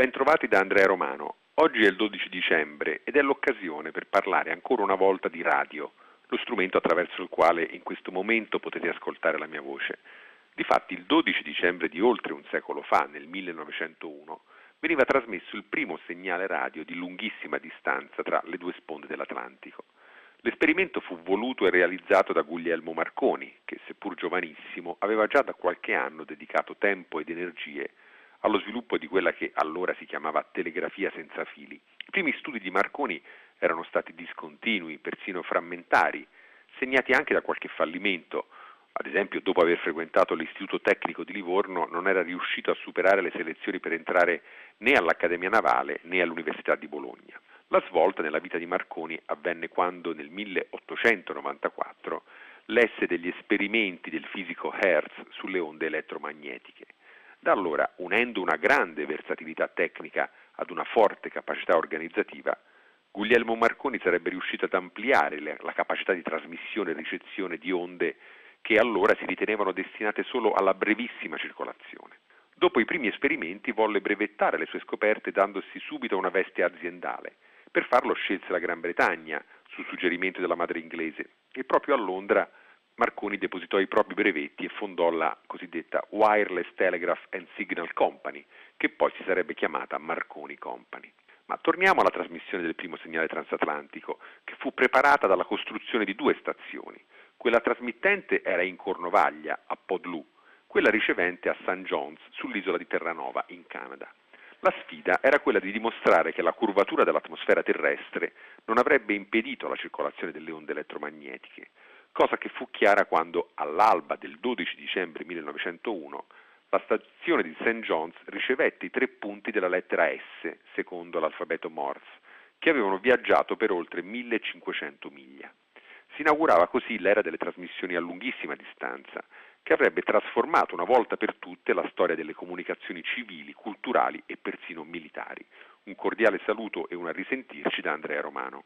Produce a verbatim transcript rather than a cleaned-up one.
Bentrovati da Andrea Romano. Oggi è il dodici dicembre ed è l'occasione per parlare ancora una volta di radio, lo strumento attraverso il quale in questo momento potete ascoltare la mia voce. Difatti il dodici dicembre di oltre un secolo fa, nel millenovecentouno, veniva trasmesso il primo segnale radio di lunghissima distanza tra le due sponde dell'Atlantico. L'esperimento fu voluto e realizzato da Guglielmo Marconi, che seppur giovanissimo aveva già da qualche anno dedicato tempo ed energie allo sviluppo di quella che allora si chiamava telegrafia senza fili. I primi studi di Marconi erano stati discontinui, persino frammentari, segnati anche da qualche fallimento. Ad esempio, dopo aver frequentato l'Istituto Tecnico di Livorno, non era riuscito a superare le selezioni per entrare né all'Accademia Navale né all'Università di Bologna. La svolta nella vita di Marconi avvenne quando nel milleottocentonovantaquattro lesse degli esperimenti del fisico Hertz sulle onde elettromagnetiche. Da allora, unendo una grande versatilità tecnica ad una forte capacità organizzativa, Guglielmo Marconi sarebbe riuscito ad ampliare le, la capacità di trasmissione e ricezione di onde che allora si ritenevano destinate solo alla brevissima circolazione. Dopo i primi esperimenti volle brevettare le sue scoperte dandosi subito una veste aziendale. Per farlo scelse la Gran Bretagna, su suggerimento della madre inglese, e proprio a Londra Marconi depositò i propri brevetti e fondò la cosiddetta Wireless Telegraph and Signal Company, che poi si sarebbe chiamata Marconi Company. Ma torniamo alla trasmissione del primo segnale transatlantico, che fu preparata dalla costruzione di due stazioni. Quella trasmittente era in Cornovaglia, a Podlou, quella ricevente a Saint John's, sull'isola di Terranova, in Canada. La sfida era quella di dimostrare che la curvatura dell'atmosfera terrestre non avrebbe impedito la circolazione delle onde elettromagnetiche, cosa che fu chiara quando, all'alba del dodici dicembre millenovecentouno, la stazione di Saint John's ricevette i tre punti della lettera S, secondo l'alfabeto Morse, che avevano viaggiato per oltre millecinquecento miglia. Si inaugurava così l'era delle trasmissioni a lunghissima distanza, che avrebbe trasformato una volta per tutte la storia delle comunicazioni civili, culturali e persino militari. Un cordiale saluto e un a risentirci da Andrea Romano.